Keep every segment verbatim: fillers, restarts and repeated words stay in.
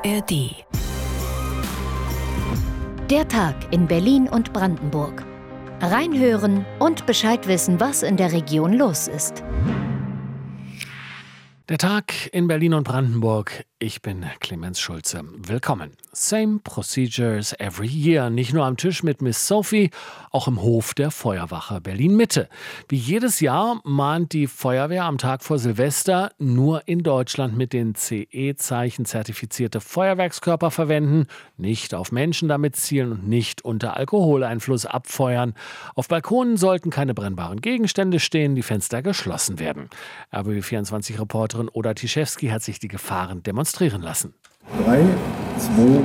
R D. Der Tag in Berlin und Brandenburg. Reinhören und Bescheid wissen, was in der Region los ist. Der Tag in Berlin und Brandenburg. Ich bin Clemens Schulze. Willkommen. Same procedures every year. Nicht nur am Tisch mit Miss Sophie, auch im Hof der Feuerwache Berlin-Mitte. Wie jedes Jahr mahnt die Feuerwehr am Tag vor Silvester, nur in Deutschland mit den C E-Zeichen zertifizierte Feuerwerkskörper verwenden, nicht auf Menschen damit zielen und nicht unter Alkoholeinfluss abfeuern. Auf Balkonen sollten keine brennbaren Gegenstände stehen, die Fenster geschlossen werden. R B B vierundzwanzig-Reporterin Oda Tischewski hat sich die Gefahren demonstrieren lassen. Drei, zwei.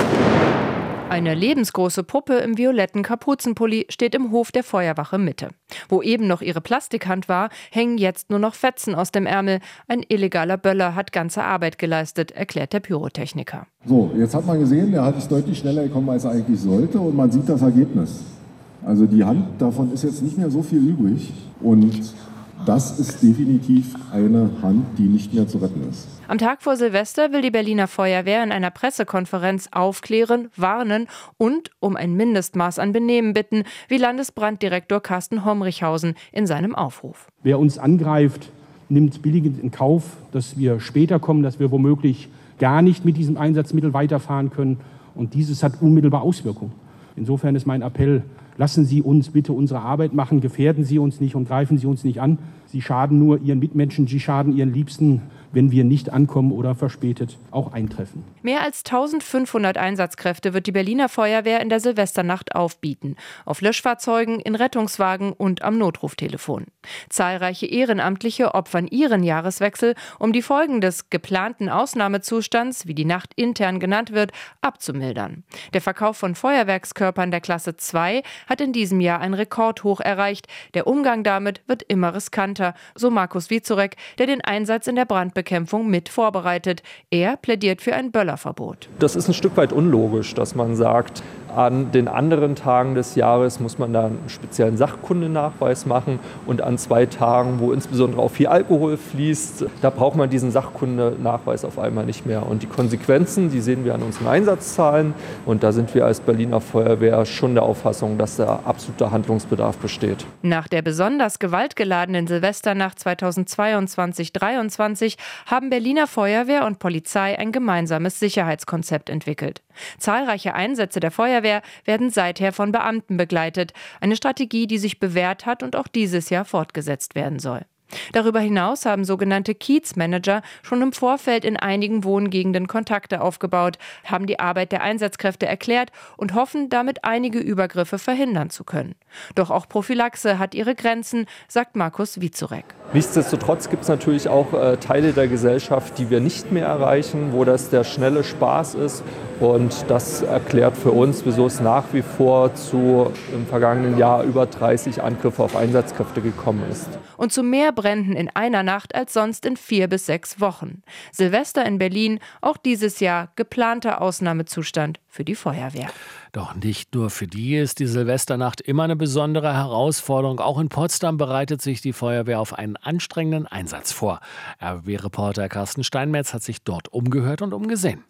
Eine lebensgroße Puppe im violetten Kapuzenpulli steht im Hof der Feuerwache Mitte. Wo eben noch ihre Plastikhand war, hängen jetzt nur noch Fetzen aus dem Ärmel. Ein illegaler Böller hat ganze Arbeit geleistet, erklärt der Pyrotechniker. So, jetzt hat man gesehen, der hat es deutlich schneller gekommen, als er eigentlich sollte, und man sieht das Ergebnis. Also die Hand, davon ist jetzt nicht mehr so viel übrig, und das ist definitiv eine Hand, die nicht mehr zu retten ist. Am Tag vor Silvester will die Berliner Feuerwehr in einer Pressekonferenz aufklären, warnen und um ein Mindestmaß an Benehmen bitten, wie Landesbranddirektor Carsten Homrichhausen in seinem Aufruf. Wer uns angreift, nimmt billigend in Kauf, dass wir später kommen, dass wir womöglich gar nicht mit diesem Einsatzmittel weiterfahren können. Und dieses hat unmittelbar Auswirkungen. Insofern ist mein Appell: Lassen Sie uns bitte unsere Arbeit machen, gefährden Sie uns nicht und greifen Sie uns nicht an. Sie schaden nur Ihren Mitmenschen, Sie schaden Ihren Liebsten, wenn wir nicht ankommen oder verspätet auch eintreffen. Mehr als eintausendfünfhundert Einsatzkräfte wird die Berliner Feuerwehr in der Silvesternacht aufbieten. Auf Löschfahrzeugen, in Rettungswagen und am Notruftelefon. Zahlreiche Ehrenamtliche opfern ihren Jahreswechsel, um die Folgen des geplanten Ausnahmezustands, wie die Nacht intern genannt wird, abzumildern. Der Verkauf von Feuerwerkskörpern der Klasse zwei hat in diesem Jahr ein Rekordhoch erreicht. Der Umgang damit wird immer riskanter, so Markus Wiezorek, der den Einsatz in der Brandbekämpfung mit vorbereitet. Er plädiert für ein Böllerverbot. Das ist ein Stück weit unlogisch, dass man sagt, an den anderen Tagen des Jahres muss man da einen speziellen Sachkundenachweis machen und an zwei Tagen, wo insbesondere auch viel Alkohol fließt, da braucht man diesen Sachkundenachweis auf einmal nicht mehr. Und die Konsequenzen, die sehen wir an unseren Einsatzzahlen, und da sind wir als Berliner Feuerwehr schon der Auffassung, dass da absoluter Handlungsbedarf besteht. Nach der besonders gewaltgeladenen Silvesternacht zweitausendzweiundzwanzig dreiundzwanzig haben Berliner Feuerwehr und Polizei ein gemeinsames Sicherheitskonzept entwickelt. Zahlreiche Einsätze der Feuerwehr werden seither von Beamten begleitet. Eine Strategie, die sich bewährt hat und auch dieses Jahr fortgesetzt werden soll. Darüber hinaus haben sogenannte Kiezmanager schon im Vorfeld in einigen Wohngegenden Kontakte aufgebaut, haben die Arbeit der Einsatzkräfte erklärt und hoffen, damit einige Übergriffe verhindern zu können. Doch auch Prophylaxe hat ihre Grenzen, sagt Markus Wiezorek. Nichtsdestotrotz gibt es natürlich auch äh, Teile der Gesellschaft, die wir nicht mehr erreichen, wo das der schnelle Spaß ist. Und das erklärt für uns, wieso es nach wie vor zu im vergangenen Jahr über dreißig Angriffe auf Einsatzkräfte gekommen ist. Und zu mehr Bränden in einer Nacht als sonst in vier bis sechs Wochen. Silvester in Berlin, auch dieses Jahr geplanter Ausnahmezustand für die Feuerwehr. Doch nicht nur für die ist die Silvesternacht immer eine besondere Herausforderung. Auch in Potsdam bereitet sich die Feuerwehr auf einen anstrengenden Einsatz vor. R B B-Reporter Carsten Steinmetz hat sich dort umgehört und umgesehen.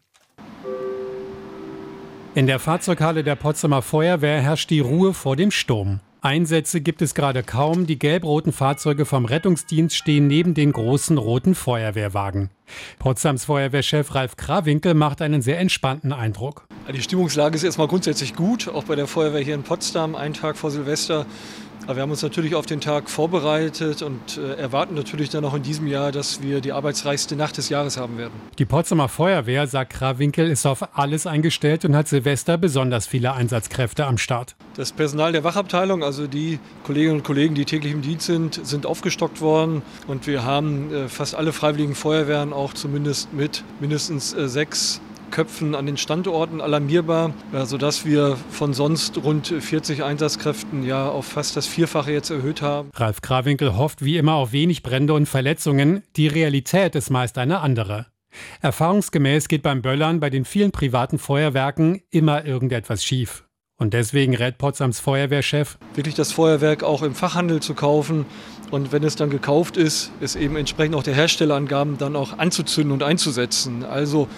In der Fahrzeughalle der Potsdamer Feuerwehr herrscht die Ruhe vor dem Sturm. Einsätze gibt es gerade kaum. Die gelb-roten Fahrzeuge vom Rettungsdienst stehen neben den großen roten Feuerwehrwagen. Potsdams Feuerwehrchef Ralf Krawinkel macht einen sehr entspannten Eindruck. Die Stimmungslage ist erstmal grundsätzlich gut, auch bei der Feuerwehr hier in Potsdam, einen Tag vor Silvester. Aber wir haben uns natürlich auf den Tag vorbereitet und äh, erwarten natürlich dann auch in diesem Jahr, dass wir die arbeitsreichste Nacht des Jahres haben werden. Die Potsdamer Feuerwehr, sagt Krawinkel, ist auf alles eingestellt und hat Silvester besonders viele Einsatzkräfte am Start. Das Personal der Wachabteilung, also die Kolleginnen und Kollegen, die täglich im Dienst sind, sind aufgestockt worden. Und wir haben äh, fast alle freiwilligen Feuerwehren auch zumindest mit mindestens äh, sechs Köpfen an den Standorten alarmierbar, sodass wir von sonst rund vierzig Einsatzkräften ja auf fast das Vierfache jetzt erhöht haben. Ralf Krawinkel hofft wie immer auf wenig Brände und Verletzungen. Die Realität ist meist eine andere. Erfahrungsgemäß geht beim Böllern bei den vielen privaten Feuerwerken immer irgendetwas schief. Und deswegen rät Potsdams Feuerwehrchef, wirklich das Feuerwerk auch im Fachhandel zu kaufen. Und wenn es dann gekauft ist, es eben entsprechend auch der Herstellerangaben dann auch anzuzünden und einzusetzen. Also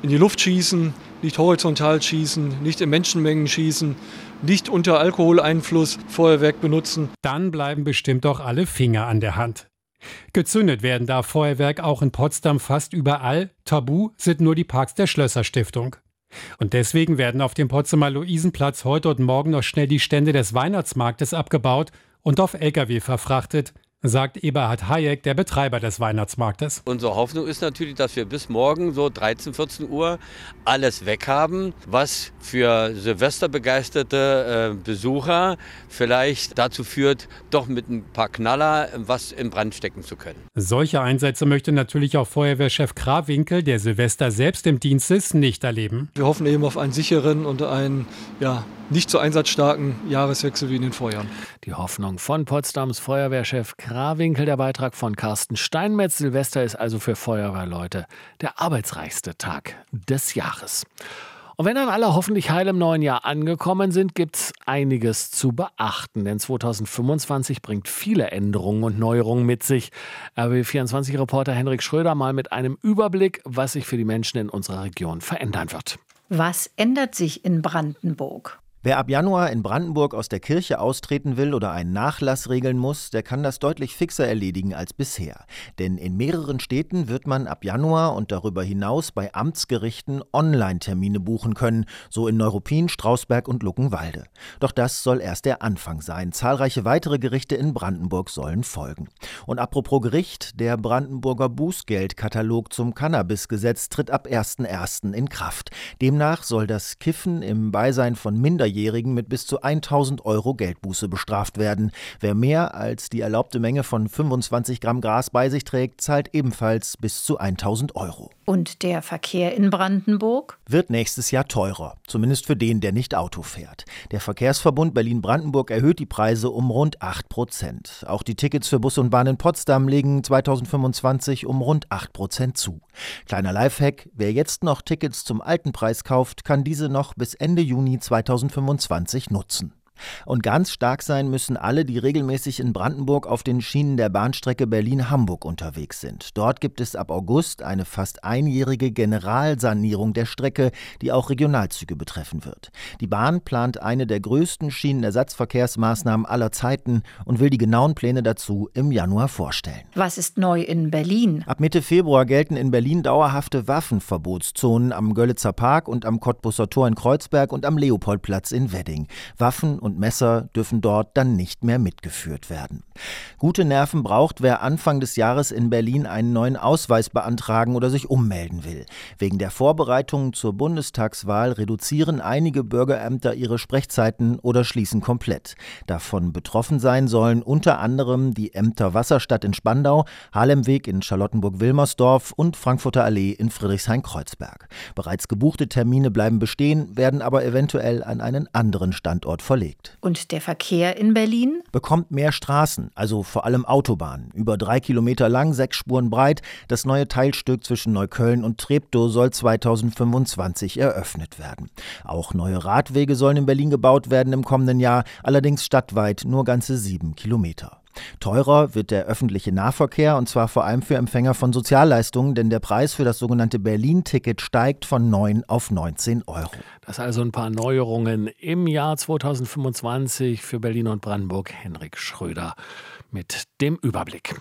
in die Luft schießen, nicht horizontal schießen, nicht in Menschenmengen schießen, nicht unter Alkoholeinfluss Feuerwerk benutzen. Dann bleiben bestimmt auch alle Finger an der Hand. Gezündet werden darf Feuerwerk auch in Potsdam fast überall. Tabu sind nur die Parks der Schlösser-Stiftung. Und deswegen werden auf dem Potsdamer Luisenplatz heute und morgen noch schnell die Stände des Weihnachtsmarktes abgebaut und auf L K W verfrachtet, sagt Eberhard Hayek, der Betreiber des Weihnachtsmarktes. Unsere Hoffnung ist natürlich, dass wir bis morgen so dreizehn, vierzehn Uhr alles weghaben, was für Silvesterbegeisterte äh, Besucher vielleicht dazu führt, doch mit ein paar Knaller was in Brand stecken zu können. Solche Einsätze möchte natürlich auch Feuerwehrchef Krawinkel, der Silvester selbst im Dienst ist, nicht erleben. Wir hoffen eben auf einen sicheren und einen ja, nicht so einsatzstarken Jahreswechsel wie in den Vorjahren. Die Hoffnung von Potsdams Feuerwehrchef Krawinkel, der Beitrag von Carsten Steinmetz. Silvester ist also für Feuerwehrleute der arbeitsreichste Tag des Jahres. Und wenn dann alle hoffentlich heil im neuen Jahr angekommen sind, gibt es einiges zu beachten. Denn zweitausendfünfundzwanzig bringt viele Änderungen und Neuerungen mit sich. R B B vierundzwanzig-Reporter Henrik Schröder mal mit einem Überblick, was sich für die Menschen in unserer Region verändern wird. Was ändert sich in Brandenburg? Wer ab Januar in Brandenburg aus der Kirche austreten will oder einen Nachlass regeln muss, der kann das deutlich fixer erledigen als bisher. Denn in mehreren Städten wird man ab Januar und darüber hinaus bei Amtsgerichten Online-Termine buchen können, so in Neuruppin, Strausberg und Luckenwalde. Doch das soll erst der Anfang sein. Zahlreiche weitere Gerichte in Brandenburg sollen folgen. Und apropos Gericht, der Brandenburger Bußgeldkatalog zum Cannabisgesetz tritt ab ersten ersten in Kraft. Demnach soll das Kiffen im Beisein von Minderjährigen mit bis zu tausend Euro Geldbuße bestraft werden. Wer mehr als die erlaubte Menge von fünfundzwanzig Gramm Gras bei sich trägt, zahlt ebenfalls bis zu tausend Euro. Und der Verkehr in Brandenburg? Wird nächstes Jahr teurer, zumindest für den, der nicht Auto fährt. Der Verkehrsverbund Berlin-Brandenburg erhöht die Preise um rund acht Prozent. Auch die Tickets für Bus und Bahn in Potsdam legen zweitausendfünfundzwanzig um rund acht Prozent zu. Kleiner Lifehack, wer jetzt noch Tickets zum alten Preis kauft, kann diese noch bis Ende Juni zweitausendfünfundzwanzig nutzen. Und ganz stark sein müssen alle, die regelmäßig in Brandenburg auf den Schienen der Bahnstrecke Berlin-Hamburg unterwegs sind. Dort gibt es ab August eine fast einjährige Generalsanierung der Strecke, die auch Regionalzüge betreffen wird. Die Bahn plant eine der größten Schienenersatzverkehrsmaßnahmen aller Zeiten und will die genauen Pläne dazu im Januar vorstellen. Was ist neu in Berlin? Ab Mitte Februar gelten in Berlin dauerhafte Waffenverbotszonen am Görlitzer Park und am Cottbusser Tor in Kreuzberg und am Leopoldplatz in Wedding. Waffen und Messer dürfen dort dann nicht mehr mitgeführt werden. Gute Nerven braucht, wer Anfang des Jahres in Berlin einen neuen Ausweis beantragen oder sich ummelden will. Wegen der Vorbereitungen zur Bundestagswahl reduzieren einige Bürgerämter ihre Sprechzeiten oder schließen komplett. Davon betroffen sein sollen unter anderem die Ämter Wasserstadt in Spandau, Haarlemweg in Charlottenburg-Wilmersdorf und Frankfurter Allee in Friedrichshain-Kreuzberg. Bereits gebuchte Termine bleiben bestehen, werden aber eventuell an einen anderen Standort verlegt. Und der Verkehr in Berlin? Bekommt mehr Straßen, also vor allem Autobahnen. Über drei Kilometer lang, sechs Spuren breit. Das neue Teilstück zwischen Neukölln und Treptow soll zweitausendfünfundzwanzig eröffnet werden. Auch neue Radwege sollen in Berlin gebaut werden im kommenden Jahr, allerdings stadtweit nur ganze sieben Kilometer. Teurer wird der öffentliche Nahverkehr, und zwar vor allem für Empfänger von Sozialleistungen, denn der Preis für das sogenannte Berlin-Ticket steigt von neun auf neunzehn Euro. Das also ein paar Neuerungen im Jahr zweitausendfünfundzwanzig für Berlin und Brandenburg. Henrik Schröder mit dem Überblick.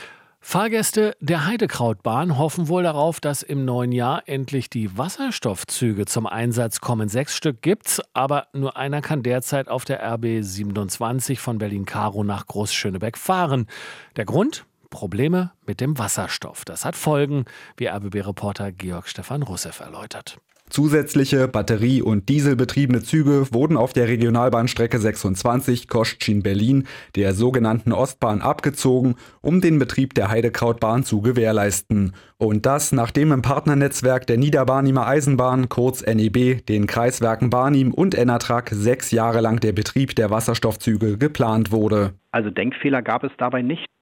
Fahrgäste der Heidekrautbahn hoffen wohl darauf, dass im neuen Jahr endlich die Wasserstoffzüge zum Einsatz kommen. Sechs Stück gibt's, aber nur einer kann derzeit auf der R B siebenundzwanzig von Berlin-Karow nach Großschönebeck fahren. Der Grund? Probleme mit dem Wasserstoff. Das hat Folgen, wie R B B-Reporter Georg Stefan Russev erläutert. Zusätzliche Batterie- und Dieselbetriebene Züge wurden auf der Regionalbahnstrecke sechsundzwanzig Kostschin-Berlin, der sogenannten Ostbahn, abgezogen, um den Betrieb der Heidekrautbahn zu gewährleisten. Und das, nachdem im Partnernetzwerk der Niederbarnimer Eisenbahn, kurz N E B, den Kreiswerken Barnim und Enatrag sechs Jahre lang der Betrieb der Wasserstoffzüge geplant wurde. Also Denkfehler gab es dabei nicht.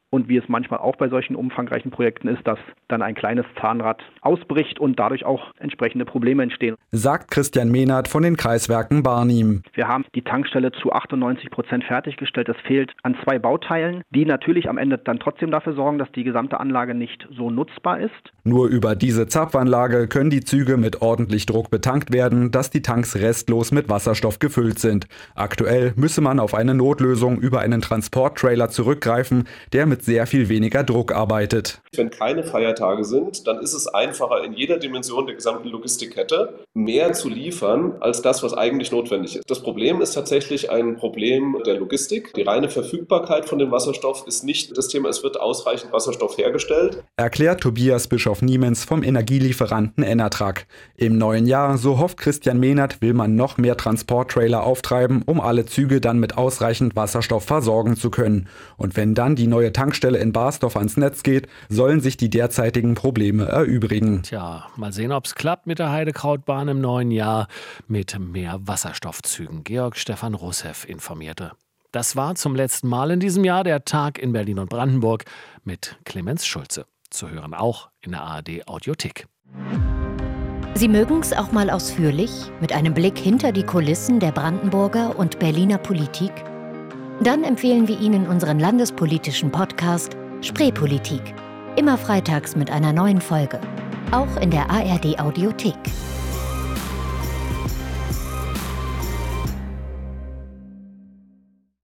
Und wie es manchmal auch bei solchen umfangreichen Projekten ist, dass dann ein kleines Zahnrad ausbricht und dadurch auch entsprechende Probleme entstehen. Sagt Christian Mehnert von den Kreiswerken Barnim. Wir haben die Tankstelle zu achtundneunzig Prozent fertiggestellt. Es fehlt an zwei Bauteilen, die natürlich am Ende dann trotzdem dafür sorgen, dass die gesamte Anlage nicht so nutzbar ist. Nur über diese Zapfanlage können die Züge mit ordentlich Druck betankt werden, dass die Tanks restlos mit Wasserstoff gefüllt sind. Aktuell müsse man auf eine Notlösung über einen Transporttrailer zurückgreifen, der mit sehr viel weniger Druck arbeitet. Wenn keine Feiertage sind, dann ist es einfacher, in jeder Dimension der gesamten Logistikkette mehr zu liefern, als das, was eigentlich notwendig ist. Das Problem ist tatsächlich ein Problem der Logistik. Die reine Verfügbarkeit von dem Wasserstoff ist nicht das Thema, es wird ausreichend Wasserstoff hergestellt. Erklärt Tobias Bischof-Niemens vom Energielieferanten Enertrag. Im neuen Jahr, so hofft Christian Mehnert, will man noch mehr Transporttrailer auftreiben, um alle Züge dann mit ausreichend Wasserstoff versorgen zu können. Und wenn dann die neue Tankstelle in Barsdorf ans Netz geht, sollen sich die derzeitigen Probleme erübrigen. Tja, mal sehen, ob es klappt mit der Heidekrautbahn im neuen Jahr mit mehr Wasserstoffzügen. Georg Stefan Russeff informierte. Das war zum letzten Mal in diesem Jahr der Tag in Berlin und Brandenburg mit Clemens Schulze. Zu hören auch in der A R D Audiothek. Sie mögen es auch mal ausführlich mit einem Blick hinter die Kulissen der Brandenburger und Berliner Politik? Dann empfehlen wir Ihnen unseren landespolitischen Podcast Spreepolitik. Immer freitags mit einer neuen Folge. Auch in der A R D Audiothek.